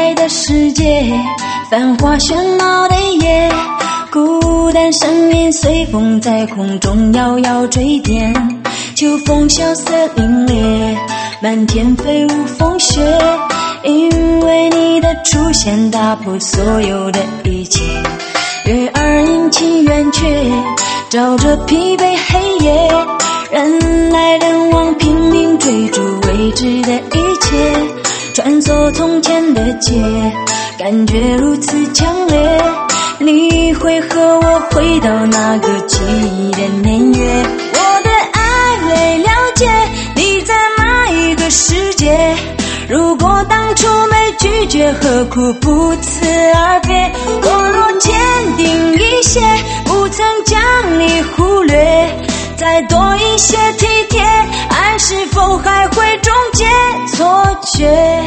爱的世界，繁华喧闹的夜，孤单声音随风在空中摇摇坠点，秋风萧瑟凛冽，满天飞舞风雪，因为你的出现打破所有的一切，月儿阴晴圆缺，照着疲惫黑夜，人来人往拼命追逐未知的一切，穿梭从前的街，感觉如此强烈，你会和我回到那个记忆的年月，我的爱未了解，你在哪一个世界，如果当初没拒绝，何苦不辞而别，我若坚定一些，不曾将你忽略，再多一些体贴，爱是否还会终结错觉，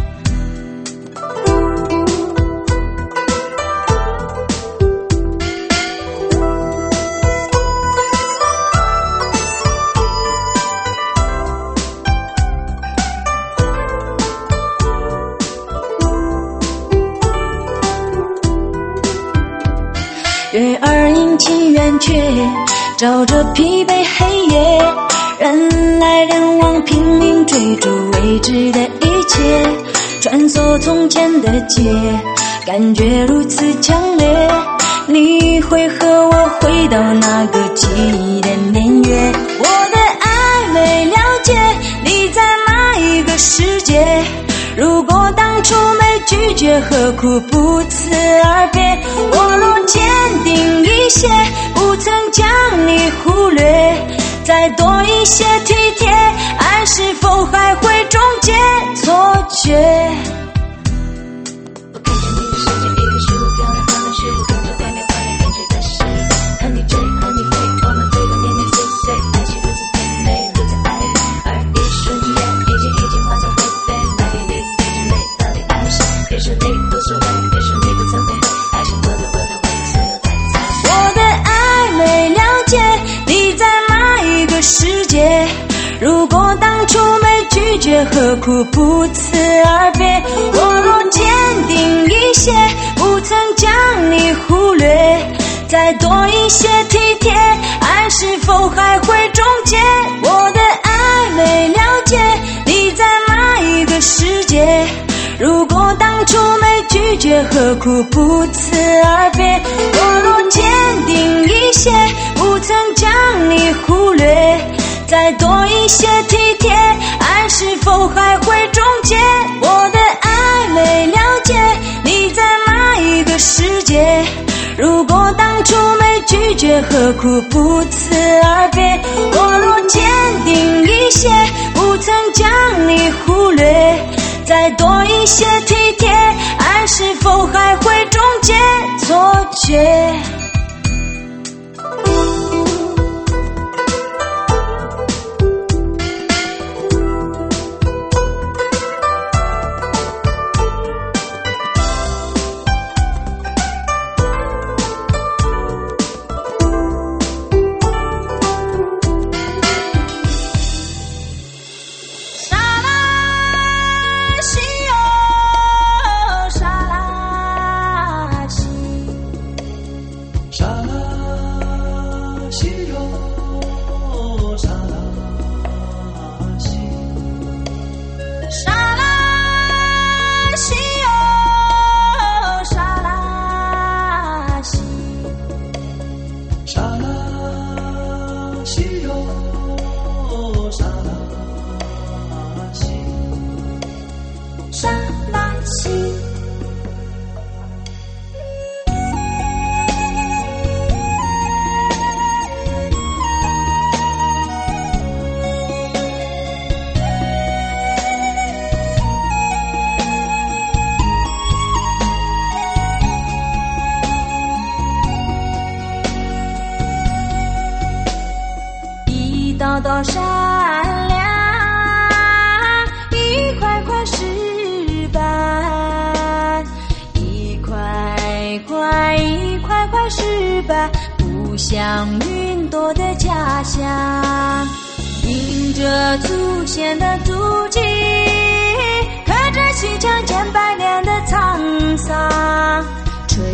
月儿阴晴圆缺，照着疲惫黑夜，人来人往拼命追逐未知的一切，穿梭从前的街，感觉如此强烈，你会和我回到那个记忆的年月，我的爱未了解，你在哪一个世界，如果当初没拒绝，何苦不辞而别，我若坚定一些，不曾将你忽略，再多一些体贴，爱是否还会终结错觉， 我看着你的世界，一棵树漂亮花瓣，是我跟着外面花园编织的诗，和你追和你飞，我们飞过年年岁岁，爱情如此甜美，如此爱人，而一瞬间已经化成灰飞，那给你滴着泪，到底爱谁，别说你无所谓，别说你不曾后悔，爱情我的所有太残忍， 我的爱未了解，你在哪一个世界，如果当初没拒绝，何苦不辞而别，我若坚定一些，不曾将你忽略，再多一些体贴，爱是否还会终结，我的爱未了解，你在哪一个世界，如果当初没拒绝，何苦不辞而别，我若坚定一些，不曾将你忽略，再多一些体贴，爱是否还会终结，我的爱未了解，你在哪一个世界，如果当初没拒绝，何苦不辞而别，我若坚定一些，不曾将你忽略，再多一些体贴，爱是否还会终结错觉，道道善良，一块块石板，一块块石板，不像云朵的家乡，印着祖先的足迹，刻着西墙千百年的草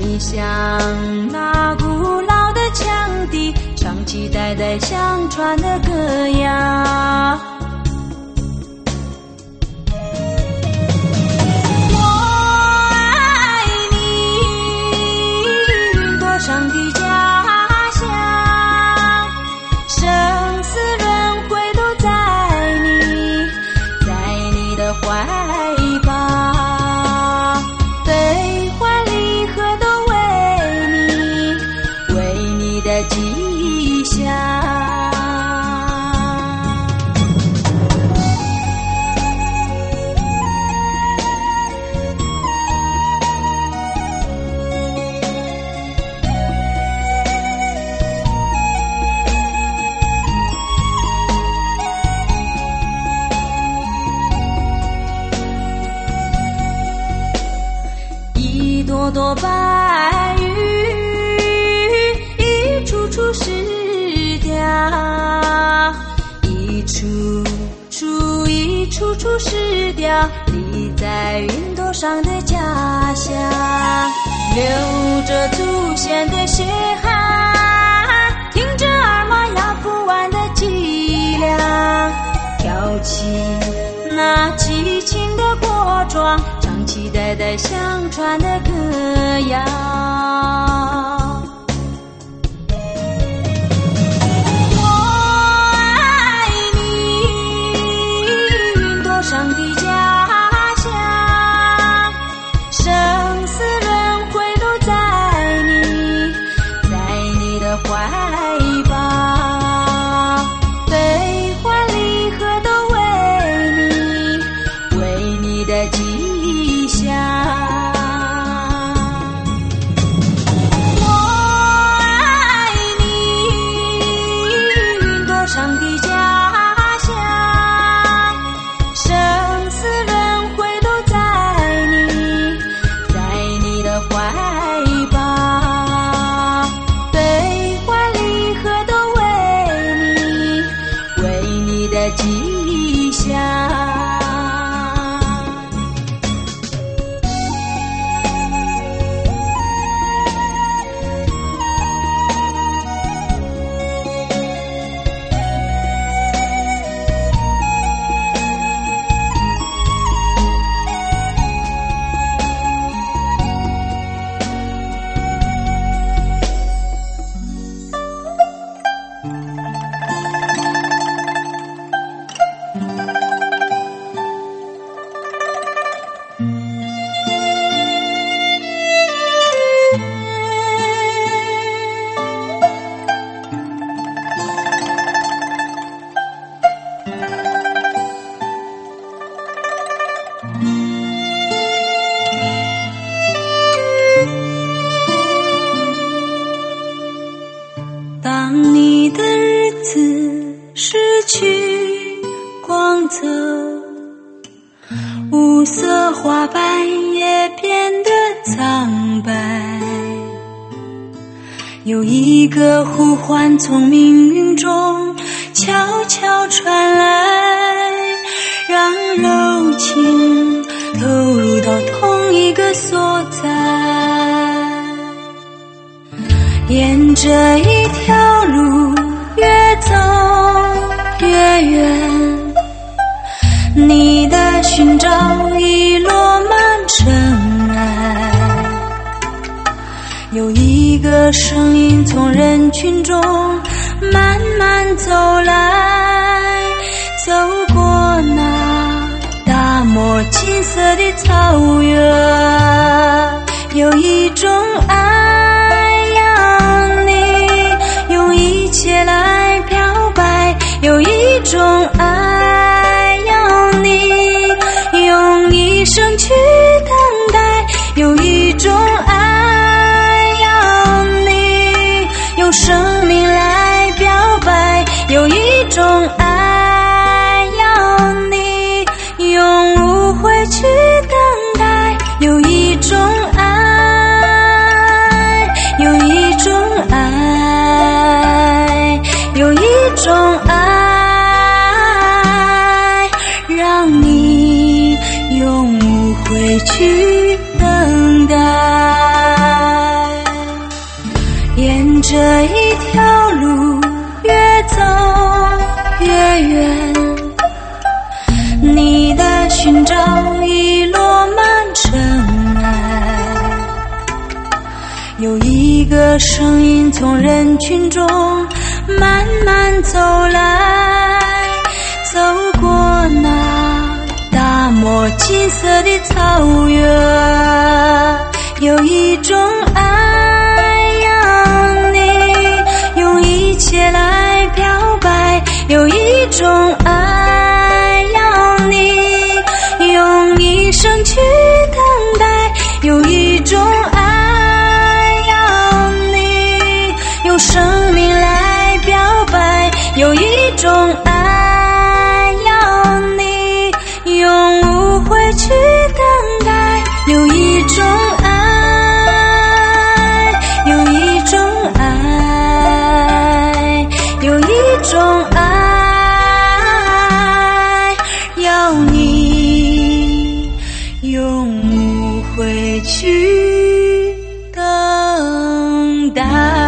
你像那古老的羌笛，长期代代相传的歌谣。我爱你，云朵上的家乡，生死轮回都在你的怀抱，悲欢离合都为你的吉祥。一朵朵白云，一处处是调，一处处是调，立在云朵上的家乡，流着祖先的血汗，听着耳麻哑不完的脊梁，挑起那激情的火桩，长期代代相传的歌谣。我爱你，云朵上的家乡，生死轮回都在你的怀抱，悲欢离合都为你的吉祥。我爱你，云朵上的家乡，生死轮回都在你的怀抱，悲欢离合都为你的吉祥。当你的日子失去光泽，五色花瓣也变得苍白，有一个呼唤从命运中悄悄传来，让柔情投入到同一个所在，沿着一条路越走越远，你的寻找已落满尘埃，有一个声音从人群中慢慢走来，走过那大漠金色的草原，有一种爱让你用一切来表白，有一种爱让你用一生去等待，有一种爱让你用生命来表白，有一种爱让你用无悔去等待，有一种爱，有一种爱，有一种爱，让你用无悔去等待。 寻找一落满尘埃。有一个声音从人群中慢慢走来，走过那大漠金色的草原，有一种爱让你用一切来表白，有一种爱让你用一生去等待，有一种爱让你用生命来表白，有一种爱让你用无悔去等待，有一种爱，有一种爱，有一种爱，要你用无悔去等待。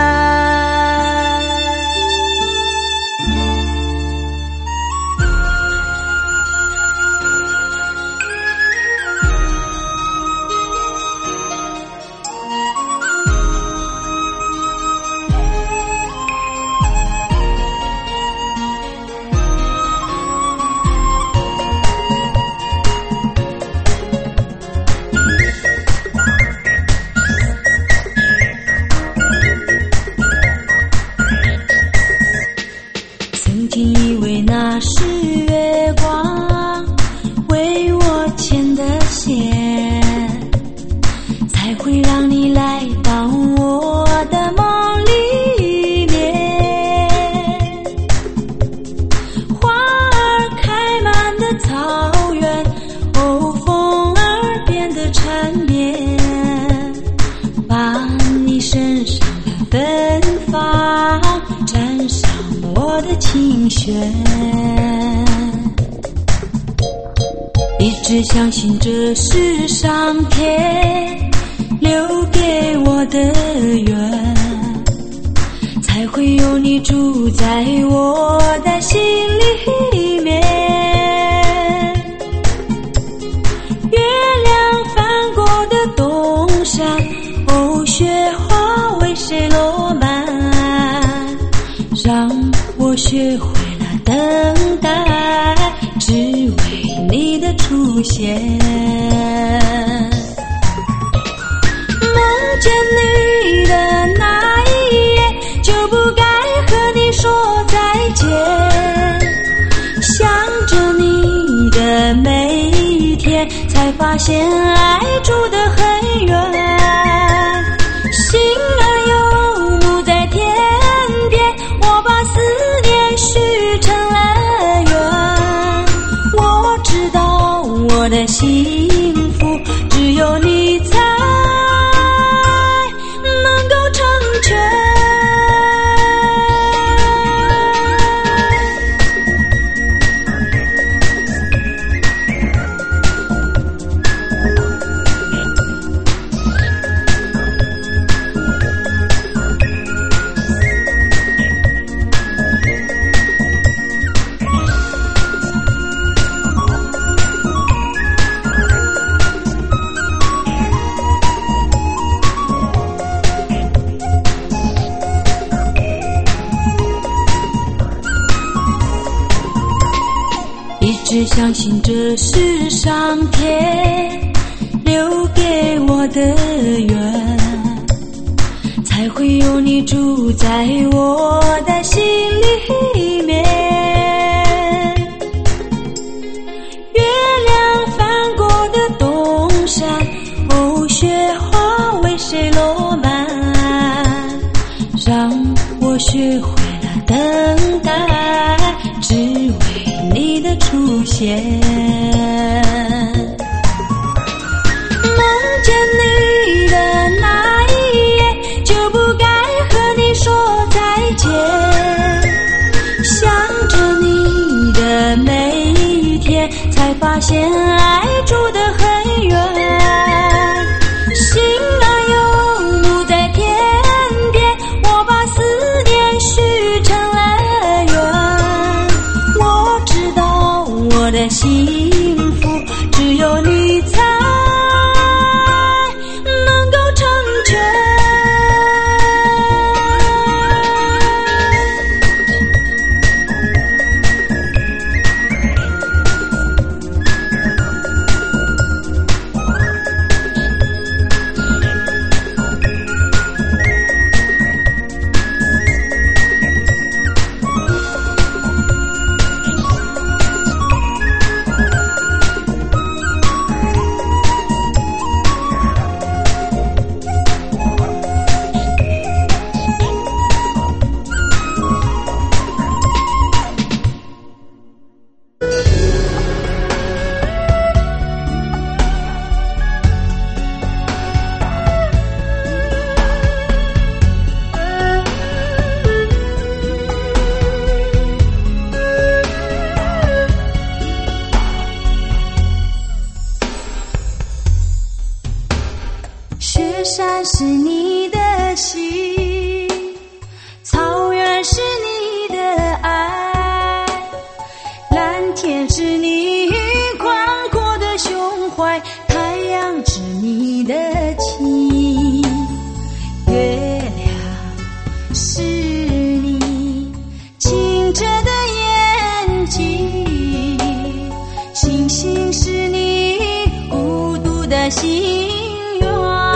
曾经以为那是月光为我牵的线，才会让你来到我的梦里面。花儿开满的草原，哦，风儿变得缠绵，把你身上的芬芳沾上我的琴弦，一直相信这是上天留给我的缘，才会有你住在我的心里面。月亮翻过的东山，哦，雪花为谁落满，让我学会了等待，只为你的出现。梦见你的那一夜，就不该和你说再见，想着你的每一天，才发现爱住得很远，心儿游牧在天边，我把思念许成了缘。我知道我的幸福只有你才能够成全。一直相信这是上天留给我的缘，才会有你住在我的心里面。月亮翻过的东山，哦，雪花为谁落满，让我学会了等待，只为你的出现。梦见你的那一夜，就不该和你说再见，想着你的每一天，才发现爱住得很远，心儿游牧在天边，我把思念许成了缘。我知道我的幸福天是你宽阔的胸怀，太阳是你的情，月亮是你清澈的眼睛，星星是你孤独的心愿。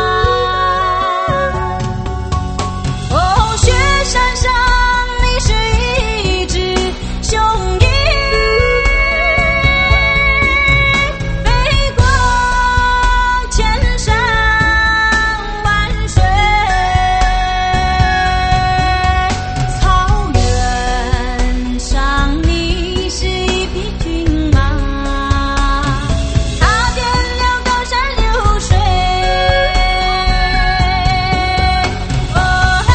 哦，雪山上你是一只雄鹰，飞过千山万水，草原上你是一匹骏马，踏遍了高山流水。哦哈，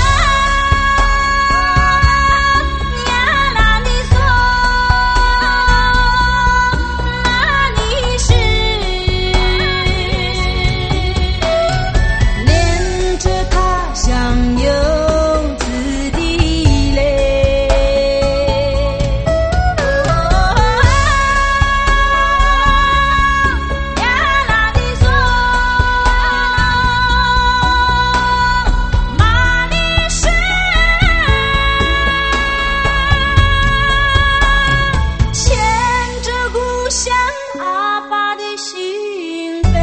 呀啦你嗦，那你是恋着他乡游子的泪。哦呀啦你嗦，那你是牵着故乡阿爸的心扉。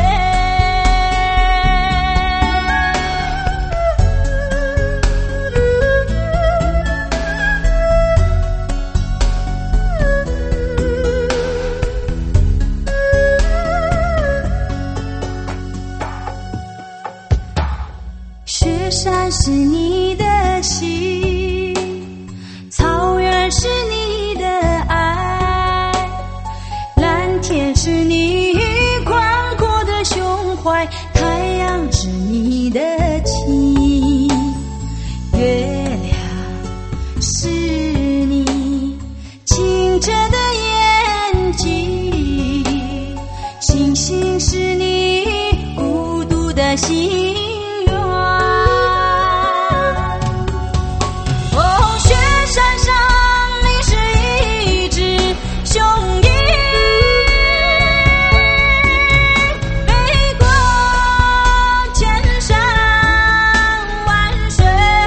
雪山是你的心，草原是你的爱，蓝天是你宽阔的胸怀，太阳是你的情，月亮是你清澈的眼睛，星星是你孤独的心愿。哦，雪山上你是一只雄鹰，飞过千山万水，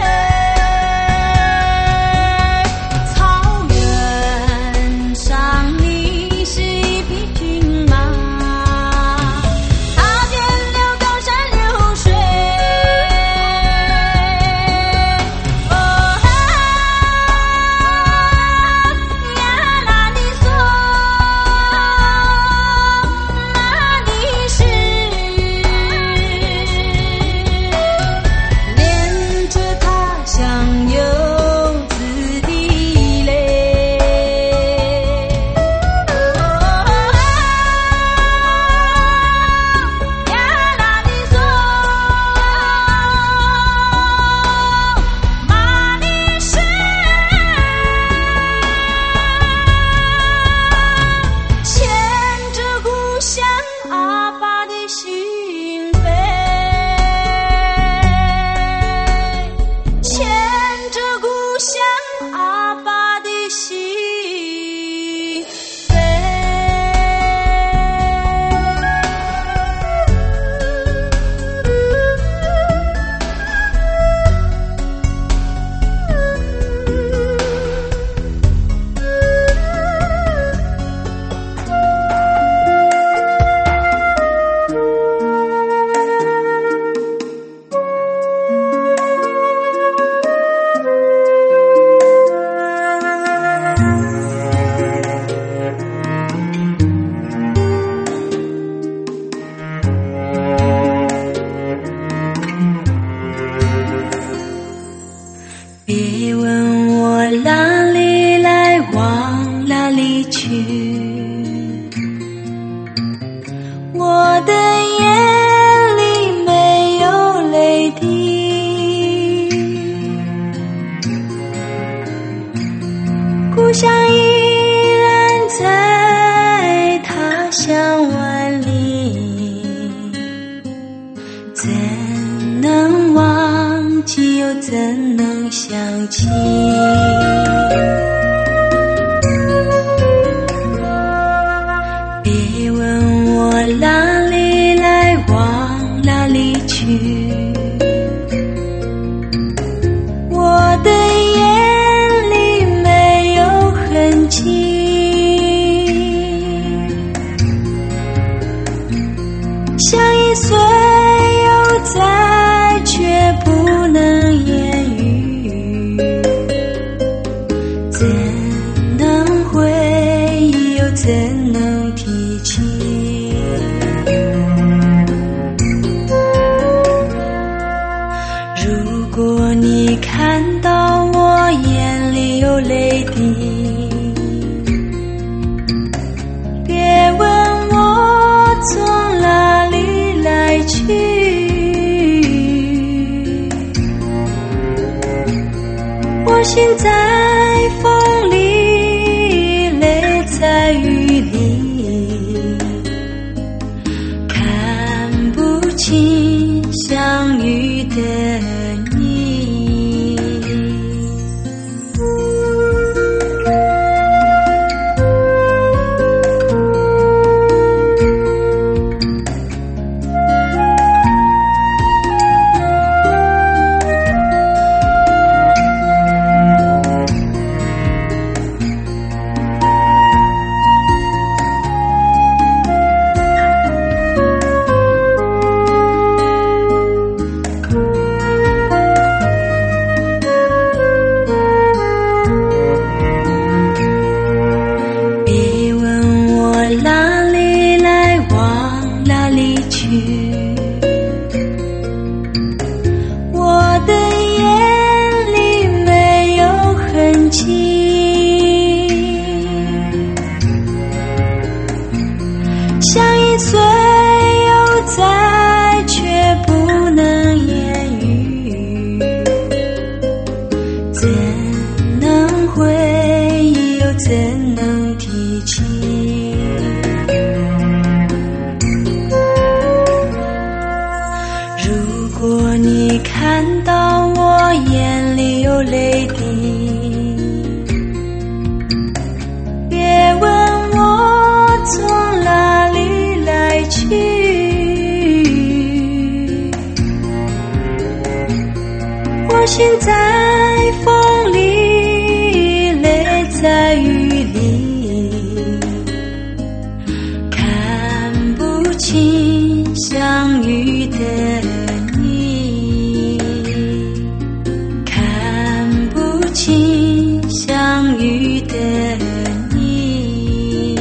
草原上你是一匹骏马，踏遍了高山流水。哦哈，呀啦你嗦，那你是恋着他乡游子的泪。哦呀啦你嗦，那你是牵着故乡阿爸的心扉，牵着故乡阿爸的心扉。别问我哪里来，往哪里去，我的眼里没有泪滴，故乡依然在他乡万里，怎能忘记又怎能想起？ 心在风里，泪在雨里，看不清相遇的你。心在风里，泪在雨里，看不清相遇的你，看不清相遇的你。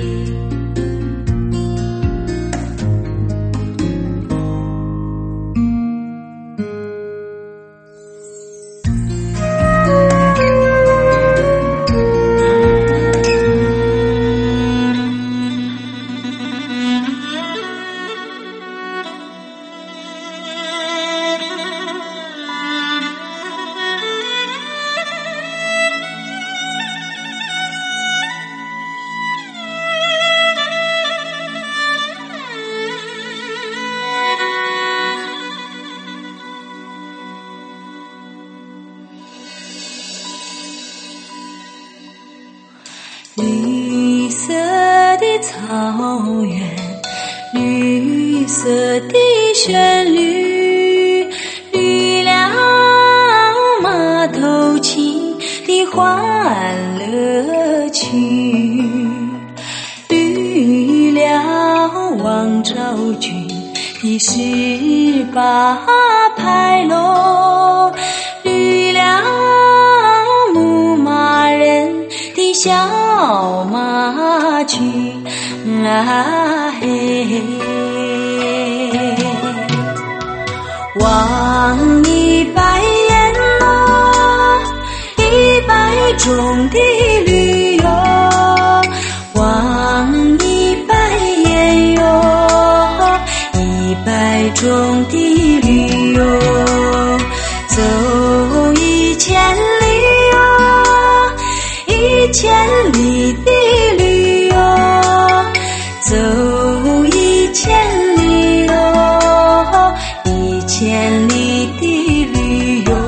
绿色的草原，绿色的旋律，绿了马头琴的欢乐曲，绿了王昭君的18牌楼，绿了牧马人的小马驹啊嘿，望你白烟咯，一百种的绿哟，望你白烟哟，一百种的绿哟，走1000里哟，1000里的绿哟，走1000里哟，1000里的绿哟。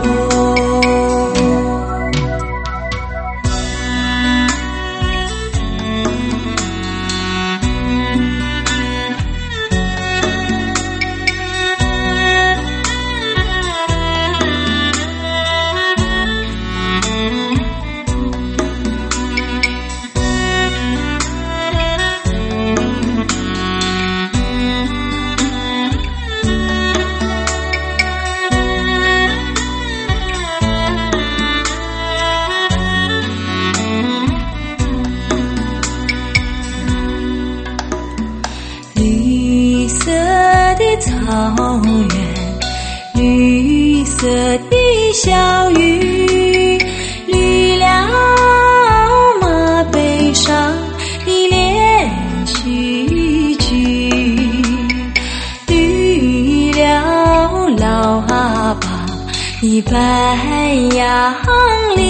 绿色的草原，绿色的小雨，绿了马背上的连续剧，绿了老阿爸的白杨林。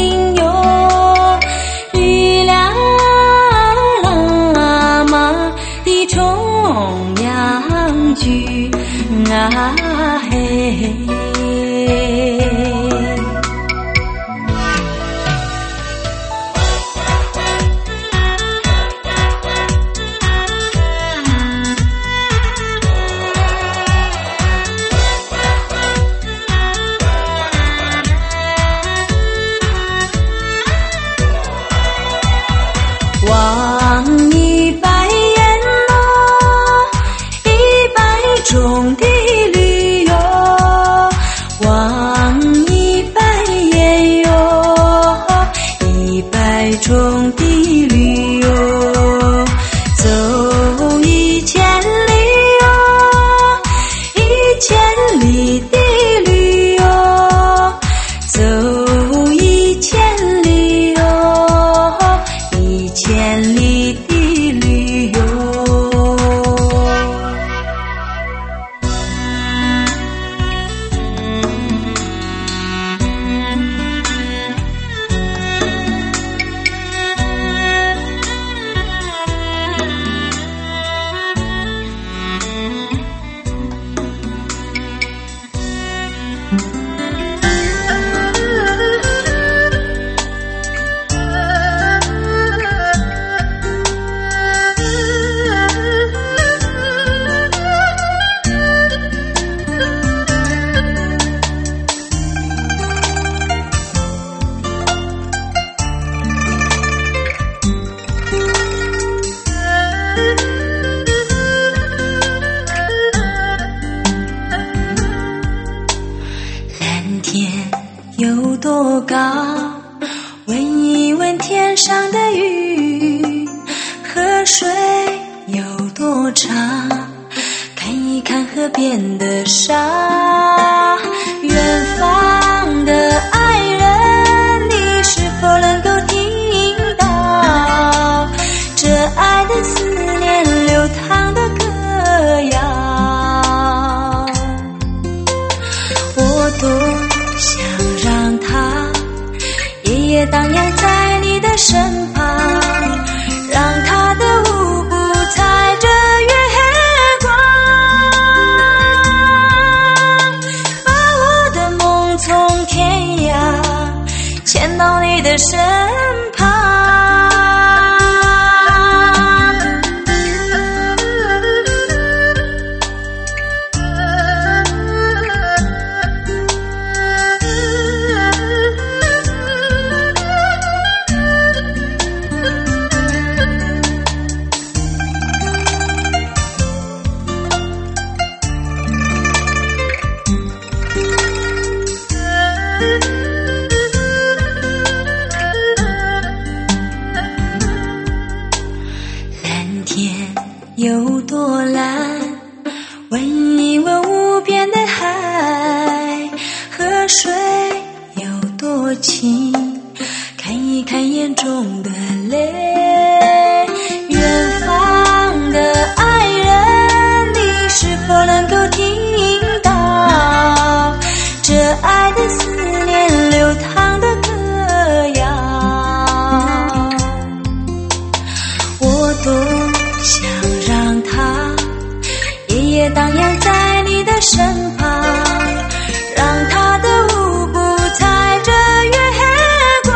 水有多长，看一看河边的沙。远方的爱人，你是否能够听到这爱的思念流淌的歌谣？我多想让它夜夜荡漾在你的身旁，让它的舞步踩着月光，把我的梦从天涯牵到你的身旁。有多蓝，问一问无边的海。河水有多清，看一看眼中的泪。远方的爱人，你是否能够听到这爱的思念流淌的歌谣？我多想让它夜夜荡漾在你的身旁，让它的舞步踩着月光，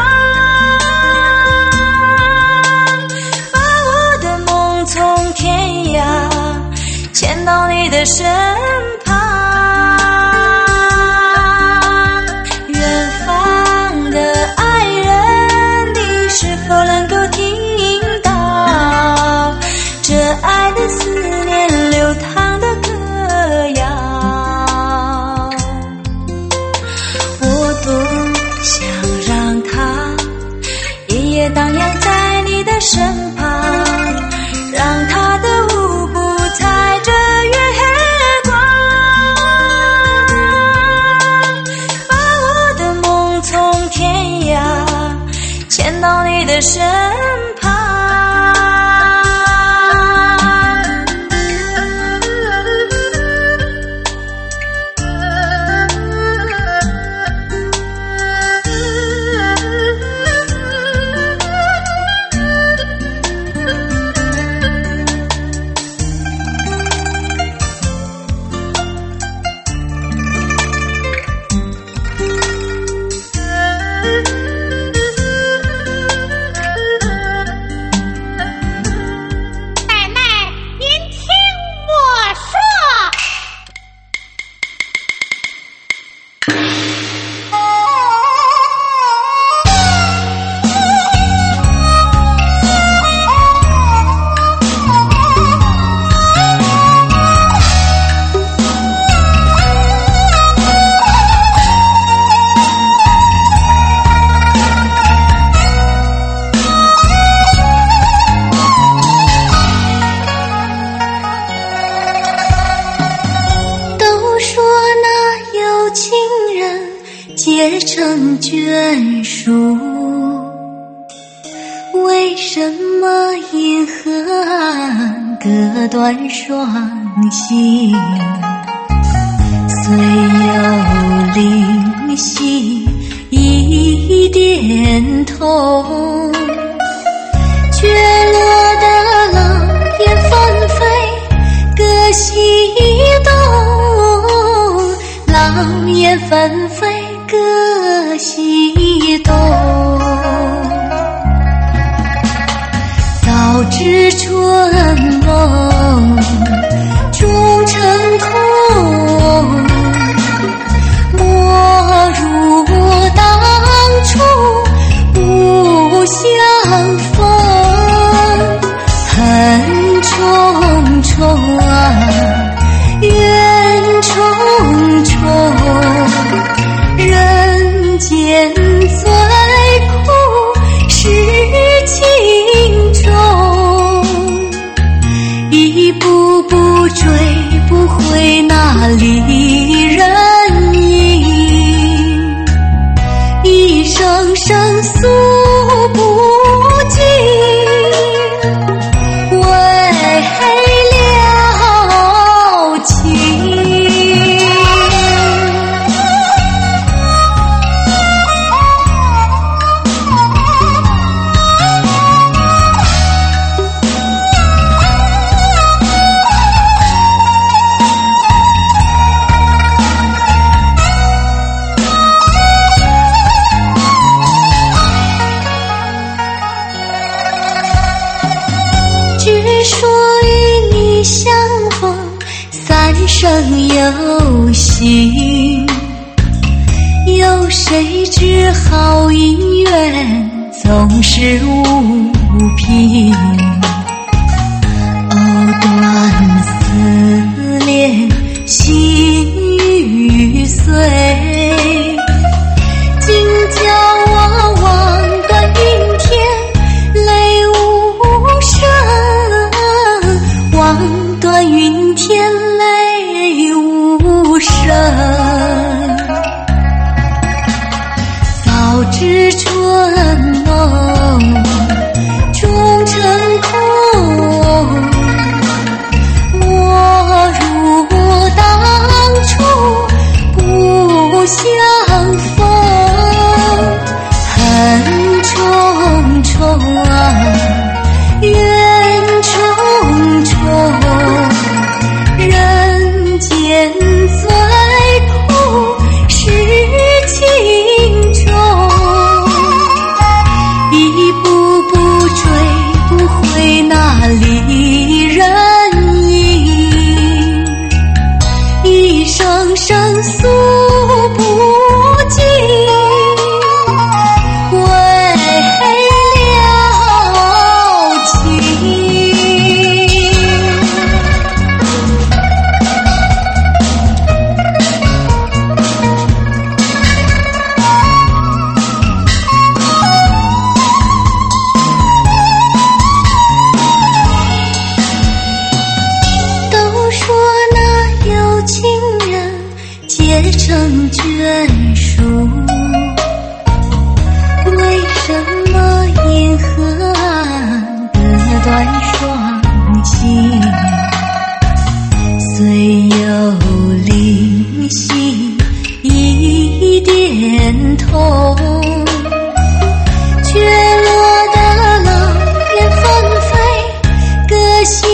把我的梦从天涯牵到你的身旁。远方的爱人，你是否能够听到这爱的思念流淌的歌谣？我多想让它夜夜荡漾在你的身旁，让它的舞步踩着月光，把我的梦从天涯牵到你的身旁。结成眷属，为什么银河岸隔断双星？虽有灵犀一点通，却落得狼烟纷飞，各西东。狼烟纷飞，各西东。早知春梦终成空，莫如当初不相逢。恨重重啊，怨重重，人间最苦是情重。 不追不回那里人影，一声声诉不尽，为了情。只说与你相逢三生有幸，有谁知好姻缘总是无凭。藕断丝连心欲碎，今叫我望断云天泪无声，望断云天泪无声。早知春浓终成空，莫如当初不相逢。恨重重啊，怨重重，人间最苦是情重。一步步追不回那里人影，一声声诉不尽，为了情。都说那有情人结成眷属，为什么银河岸割断双亲？虽有灵犀一点通，却落得狼烟纷飞各西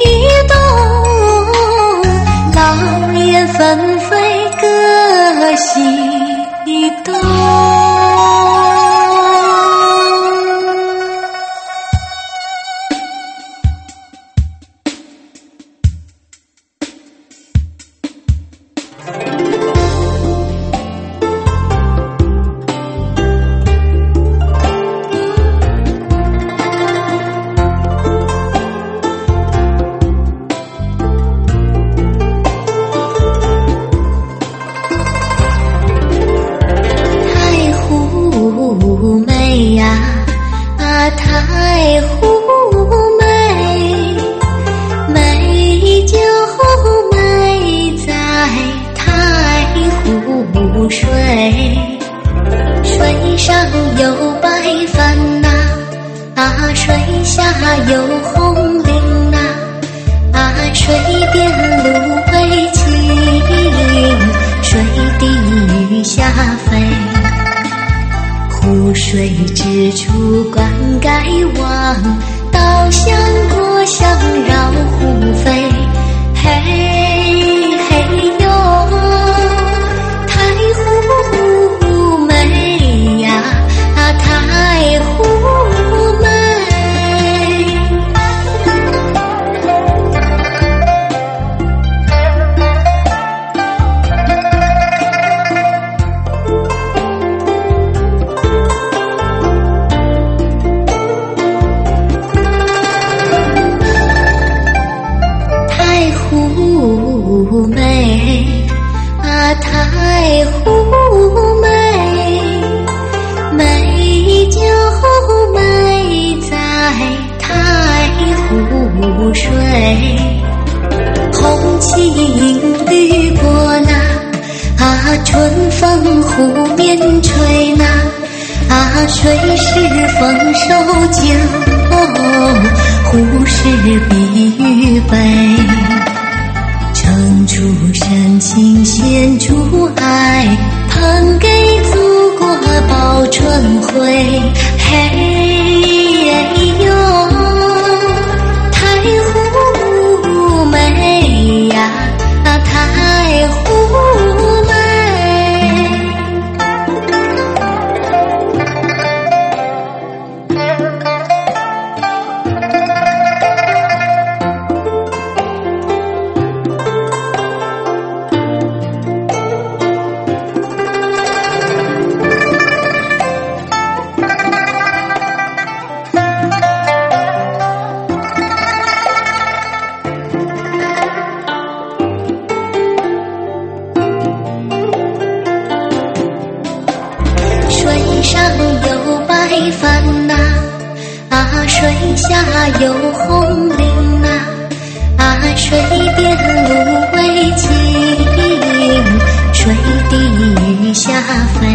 东，狼烟纷飞各西东。太湖美呀，太湖美，美就美在太湖水，水上有白帆呐，水下有红绫呐，水边芦苇青，水滴雨下飞。湖水之处观盖望，稻香过香绕湖飞。嘿嘿哟，太湖美呀，太湖美。 边吹呐，水是丰收酒，湖是碧玉杯，盛出深情献出爱，捧给祖国报春晖。嘿呦，太湖美呀，太湖美。水上有白帆呐，水下有红绫呐，水边芦苇青，水底鱼虾飞，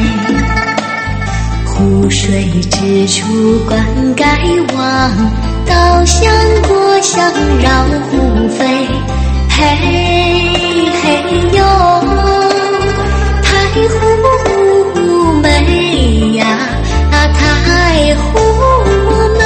湖水之处灌溉望，稻香果香绕湖飞。嘿嘿哟，太湖美呀，太湖美。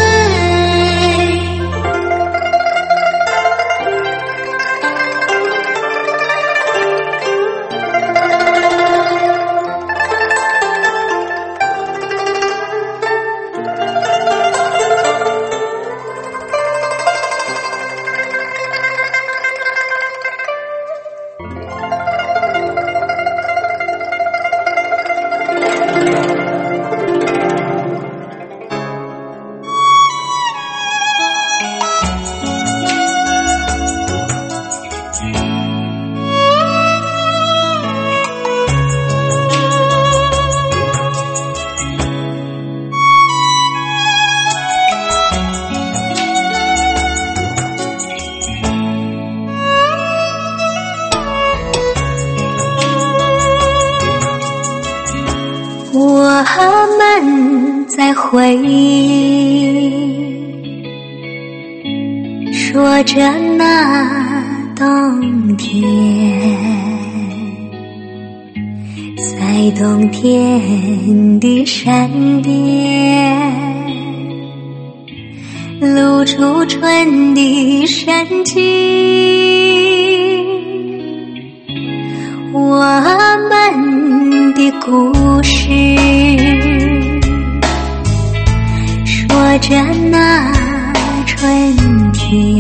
我们在回忆，说着那冬天，在冬天的山巅，露出春的生机。我们的故事，说着那春天，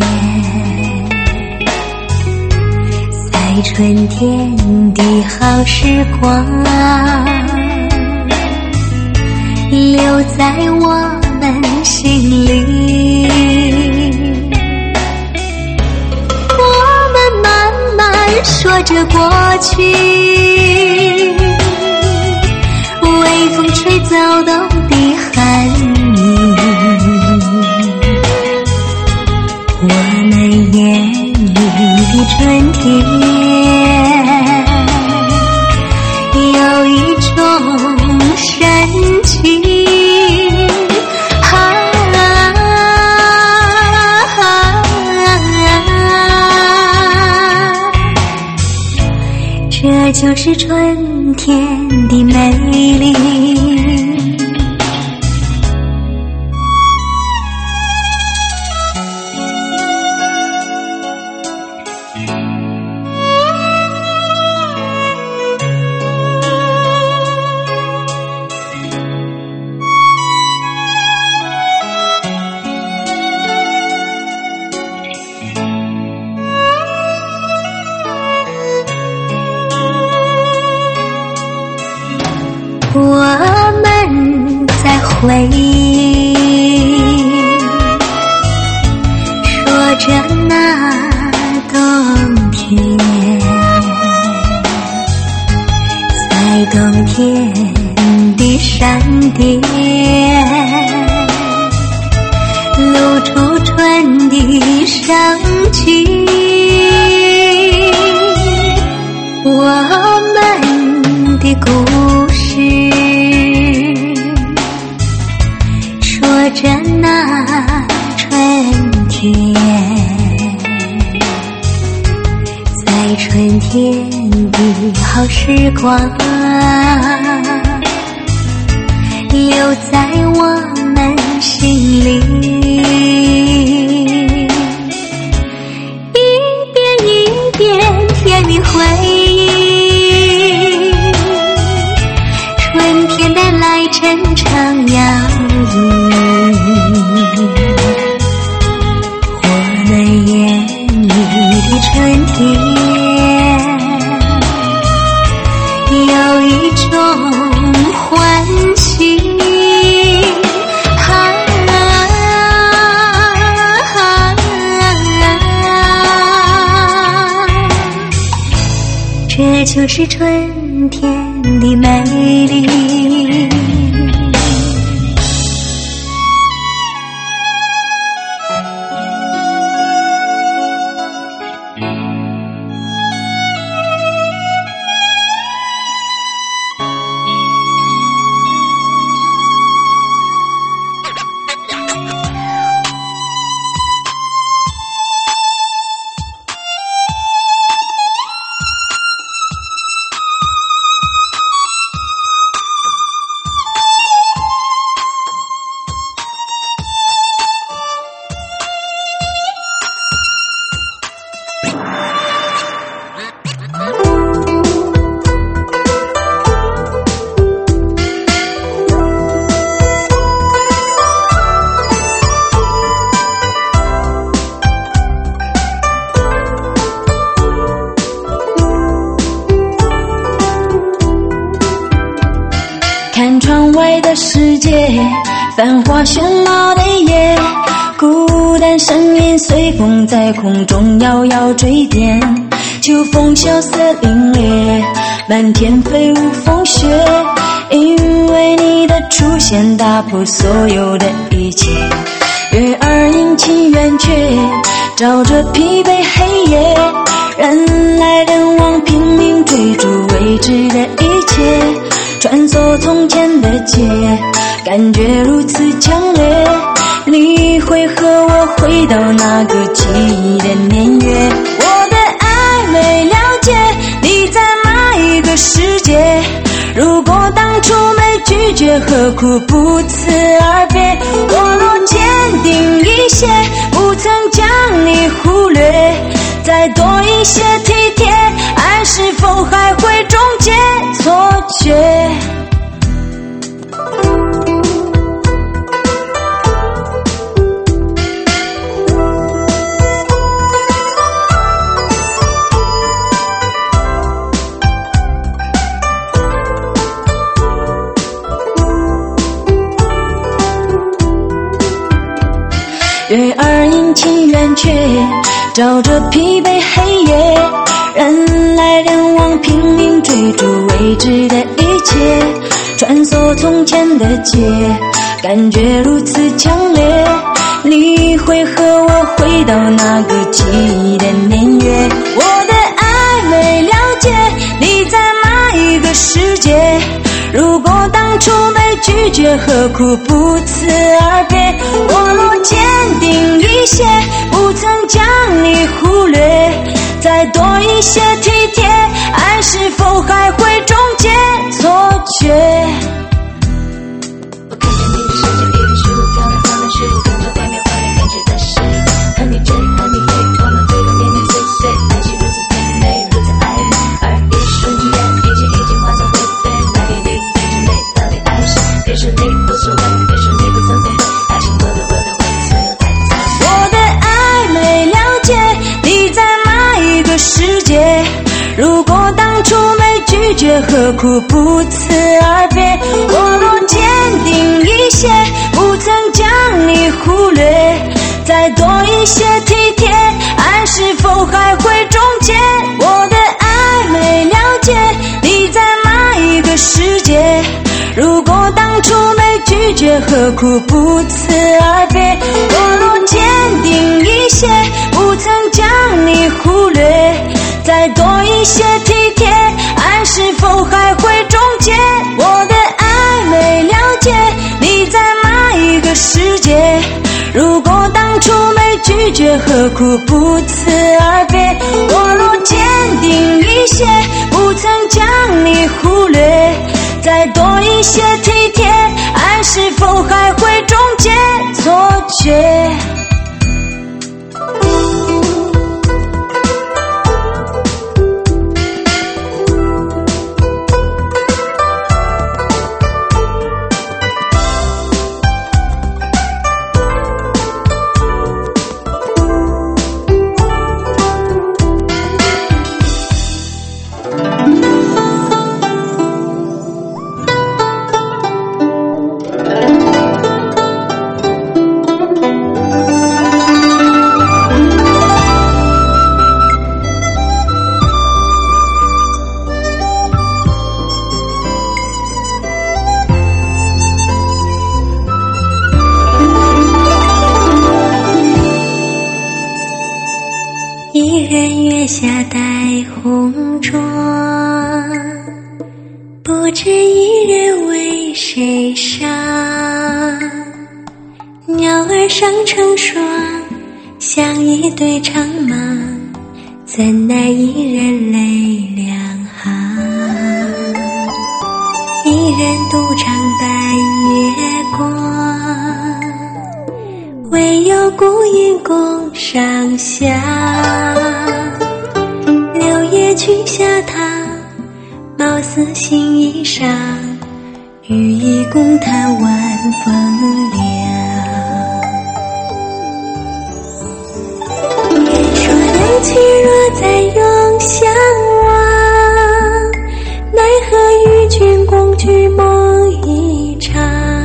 在春天的好时光，留在我们心里。我们慢慢说着过去，微风吹躁动的寒意，我们眼里的春天有一种神奇。这就是春天的美丽。我们在回忆，说着那冬天，在冬天的山巅，露出春的生机。我们的故事， 春天的好时光，留在我们心里，一遍一遍甜蜜回忆，春天带来真诚洋溢，我们眼里的春天有一种欢喜，这就是春天的美丽。 看窗外的世界，繁华喧闹的夜，孤单声音随风在空中摇摇坠颠，秋风萧瑟凛冽，漫天飞舞风雪，因为你的出现打破所有的一切，月儿阴晴圆缺，照着疲惫黑夜，人来人往拼命追逐未知的一切，穿梭从前的街，感觉如此强烈，你会和我回到那个记忆的年月，我的爱没了解你在哪一个世界，如果当初没拒绝何苦不辞而别，我若坚定一些不曾将你忽略，再多一些体贴，爱是否还会终结错觉，月儿阴晴圆缺，照着疲惫黑夜，人来人往拼命追逐未知的一切，穿梭从前的街，感觉如此强烈，你会和我回到那个记忆的年月，我的爱没了解你在哪一个世界，如果当初没拒绝何苦不辞而别，我若坚定一些不曾将你忽略，再多一些体贴，爱是否还会终结错觉， 我看见你的世界，一棵树，漂亮花瓣树，跟着外面花莲感觉的是和你追，和你飞，我们飞过年年岁岁，爱情如此甜美，如此暧昧，而一瞬间，一切已经化作灰飞，那里你对着你，到底爱谁？别说你无所谓，别说你不曾后悔，爱情我的所有太早。 我的爱没了解你在哪一个世界，如果当初没拒绝何苦不辞而别，我若坚定一些不曾将你忽略，再多一些体贴，爱是否还会终结，我的爱没了解你在哪一个世界，如果当初没拒绝何苦不辞而别，我若坚定一些不曾将你忽略，再多一些体贴，爱是否还会终结，我的爱没了解你在哪一个世界，如果当初没拒绝何苦不辞而别，我若坚定一些，不曾将你忽略，再多一些体贴，爱是否还会终结错觉？ 一人月下戴红妆，不知一人为谁伤。鸟儿上成双，像一对长蟒，怎奈一人泪两行。一人独唱淡月光，唯有孤影共上下。柳叶裙下她，貌似新衣裳，羽衣共叹晚风凉。人说两情若在永相忘，奈何与君共聚梦一场。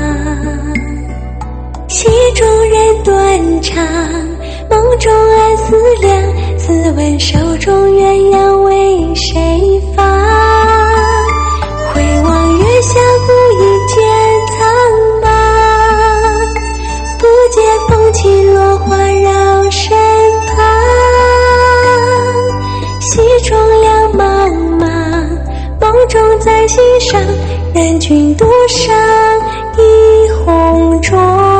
戏中人断肠，梦中暗思量，自问手中鸳鸯为谁放？回望月下孤影渐苍茫，不见风起落花绕身旁。戏中两茫茫，梦中在心上，任君独上一红妆。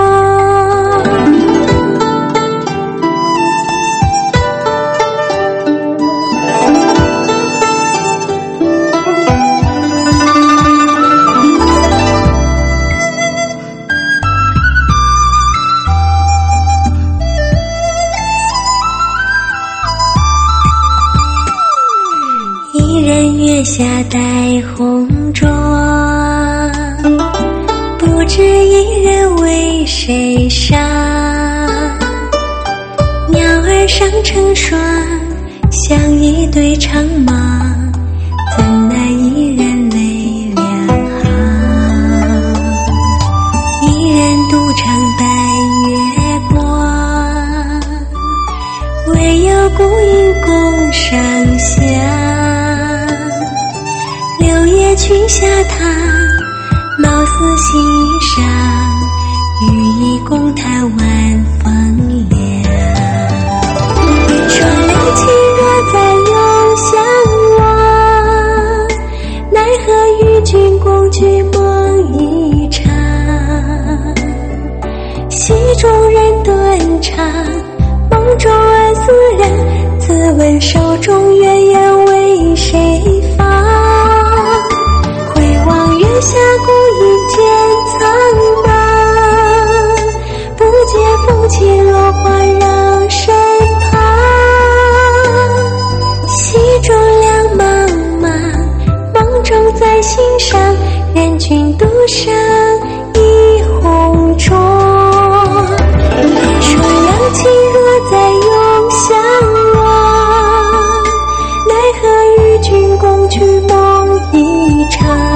一人月下戴红妆，不知一人为谁伤。鸟儿上成双，像一对长蟒，怎奈一人泪两行。一人独唱淡月光，唯有孤影共上下。柳叶裙下她，貌似新衣裳，羽衣共叹晚风凉。人说两情若在永相忘，奈何与君共聚梦一场。戏中人断肠，梦中暗思量，自问手中鸳鸯为谁放？月下孤影渐苍茫，不见风起落花绕身旁。戏中两茫茫，梦中在心上，任君独上一红妆。人说两情若在永相忘，奈何与君共聚梦一场。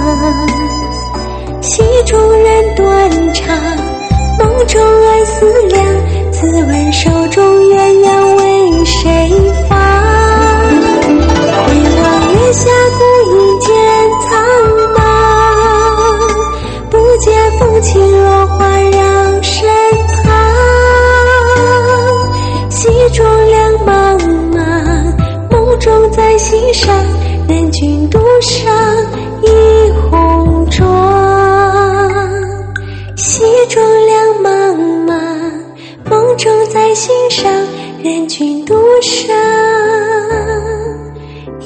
戏中人断肠，梦中暗思量，自问手中鸳鸯为谁放？回望月下孤影渐苍茫，不见风起落花绕身旁。戏中两茫茫，梦中在心上，任君独上一红妆。戏中两茫茫，梦中在心上，任君独上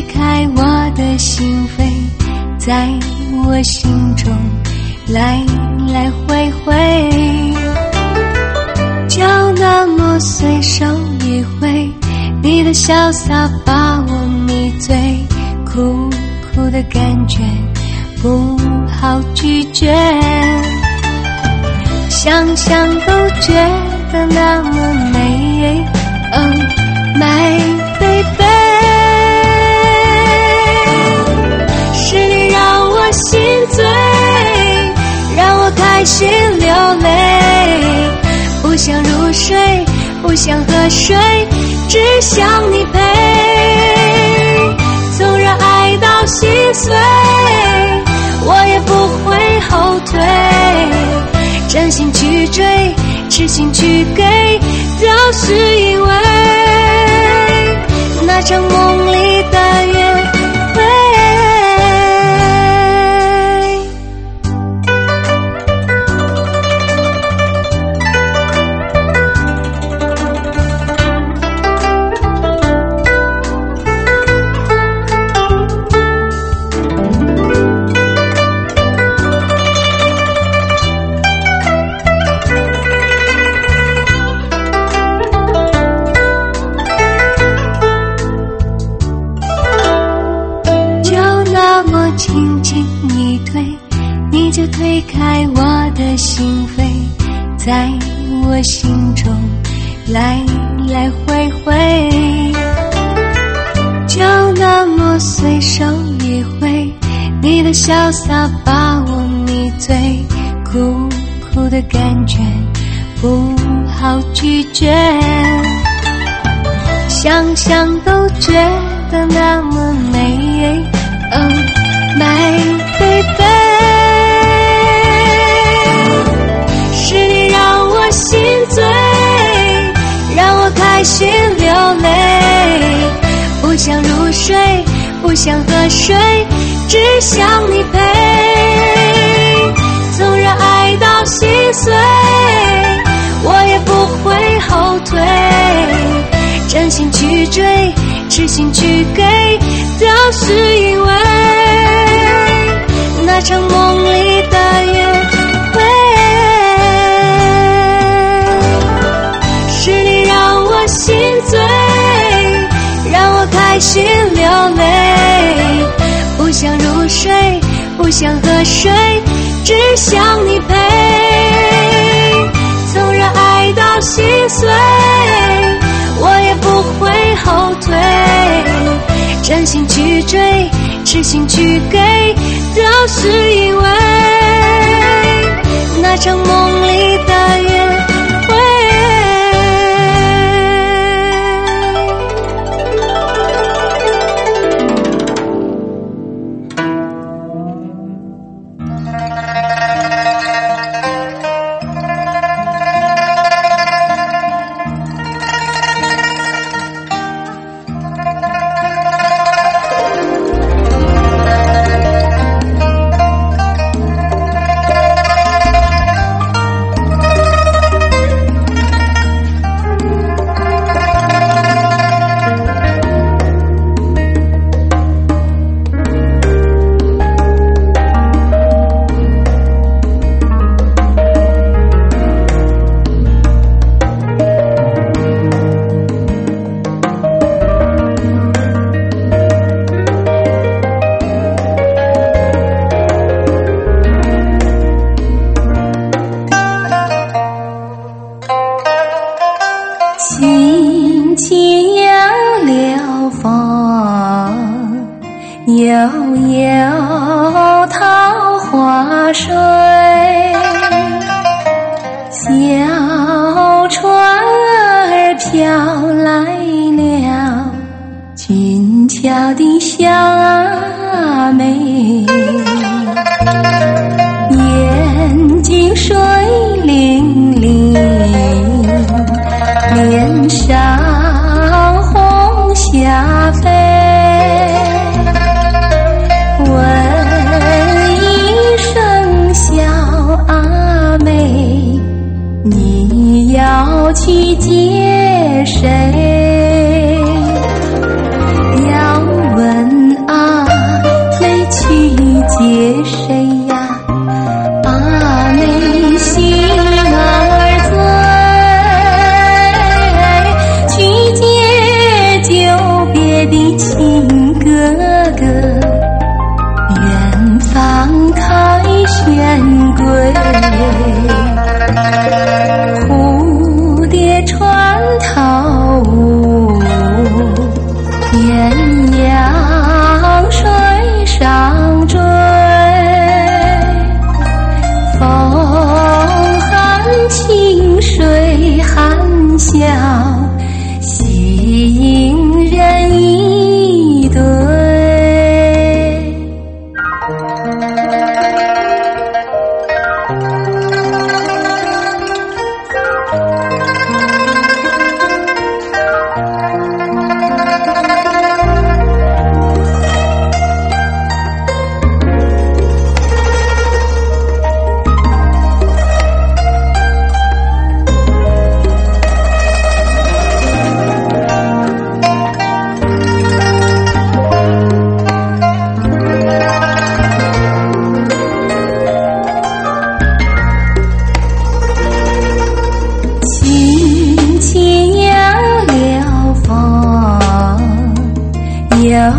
开我的心扉，在我心中来来回回，就那么随手一挥，你的潇洒把我迷醉，苦苦的感觉不好拒绝，想想都觉得那么美。Oh my baby， 是你让我心醉，让我开心流泪，不想入睡，不想喝水，只想你陪。纵然爱到心碎，我也不会后退，真心去追，痴心去给，都是因为那场梦里的约会。轻轻一推，你就推开我的心扉，在我心中来来回回，就那么随手一挥，你的潇洒把我迷醉，苦苦的感觉不好拒绝，想想都觉得那么美。Oh my baby， 是你让我心醉，让我开心流泪，不想入睡，不想喝水，只想你陪。纵然爱到心碎，我也不会后退，真心去追，痴心去给，都是因为那场梦里的约会。是你让我心醉，让我开心流泪，不想入睡，不想喝水，只想你陪。纵然爱到心碎，我也不会后退，真心去追，痴心去给，都是因为那场梦里的约会。 轻轻扬流风，悠悠桃花水，小船儿飘来了，俊俏的小阿妹，眼睛水灵灵，脸上红霞飞，问一声小阿妹，你要去接谁？要问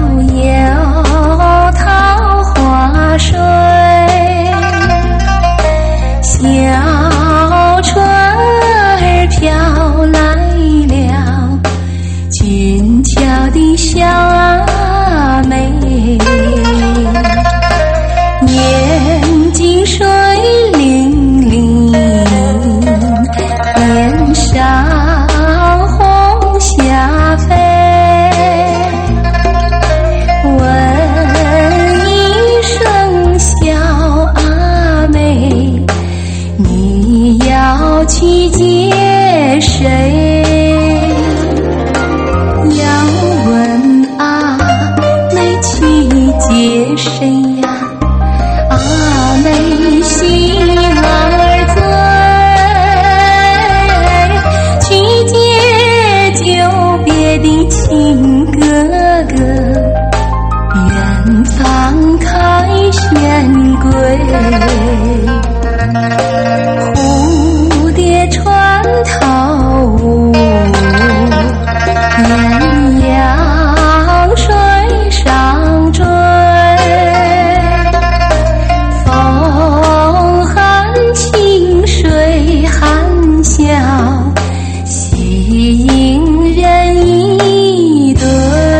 摇桃花水，小船儿飘来了，俊俏的小阿妹，眼睛水灵灵，脸上红霞飞。问一声小阿妹，你要去接谁？要问阿妹去接谁呀？阿妹心儿醉，去接久别的亲哥哥，远方开轩归。蝴蝶穿桃坞，鸳鸯水上追。风含清水含笑，吸引人一对。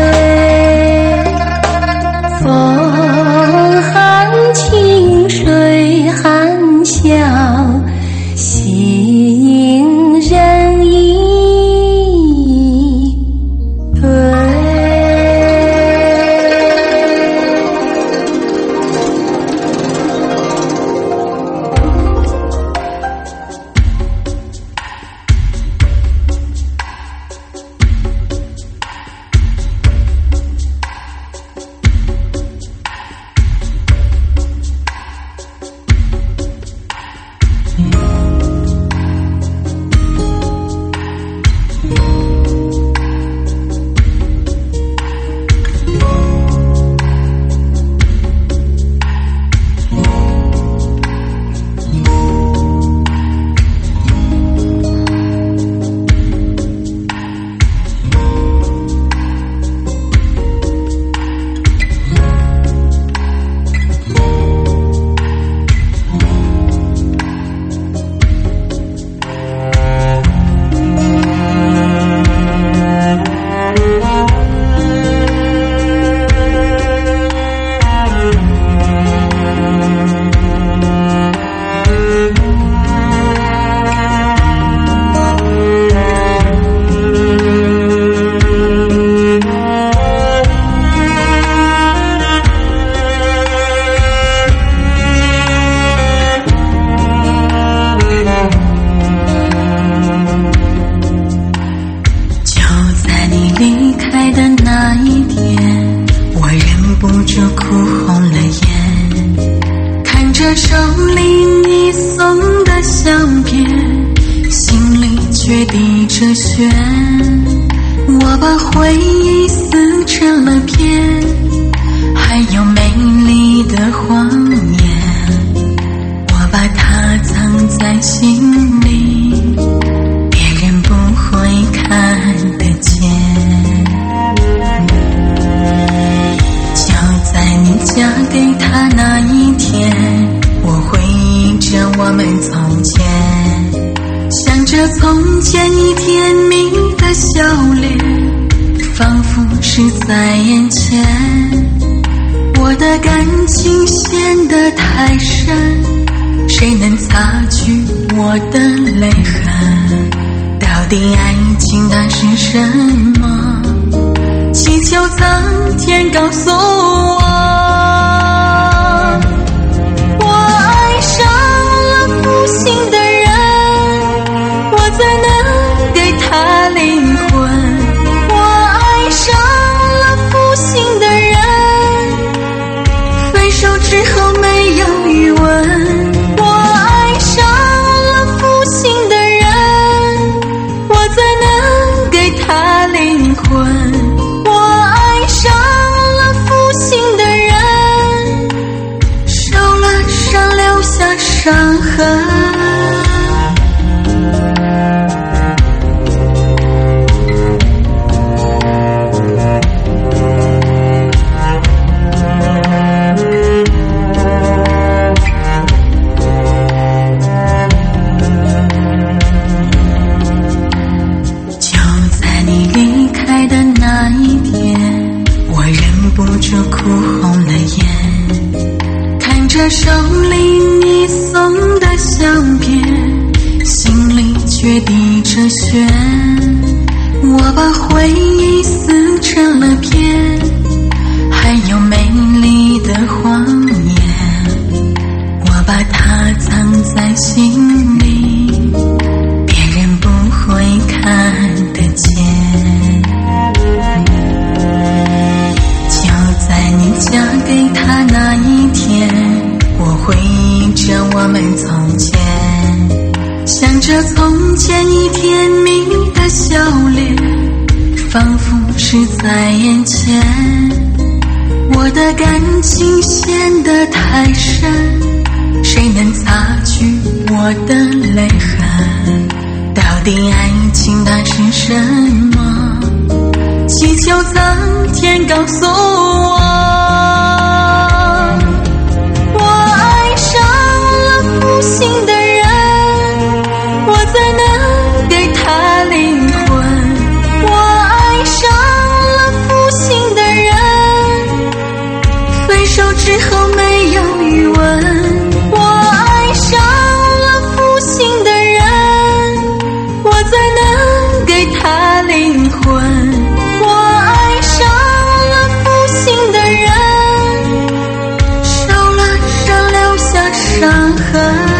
风含清水含笑，吸引人一对。手里你送的相片，心里却滴着血。我把回忆撕成了片，还有美丽的画面，我把它藏在心里，别人不会看得见。就在你嫁给他那一天，我回忆着我们从前，想着从前你甜蜜的笑脸，仿佛是在眼前。我的感情陷得太深，谁能擦去我的泪痕？到底爱情它是什么？祈求苍天告诉我。伤痕， 住哭红的眼，看着手里你送的相片，心里却滴着血。我把回忆撕成了片，还有美丽的谎言，我把它藏在心里，别人不会看得见。就在你嫁给他那一天，我回忆着我们从前，想着从前你甜蜜的笑脸，仿佛是在眼前。我的感情陷得太深，谁能擦去我的泪痕？到底爱情它是什么？祈求苍天告诉我。我爱上了负心的人，我怎能给他灵魂？我爱上了负心的人，分手之后没有余温。我爱上了负心的人，我怎能给他灵魂？我爱上了负心的人，受了伤留下伤痕。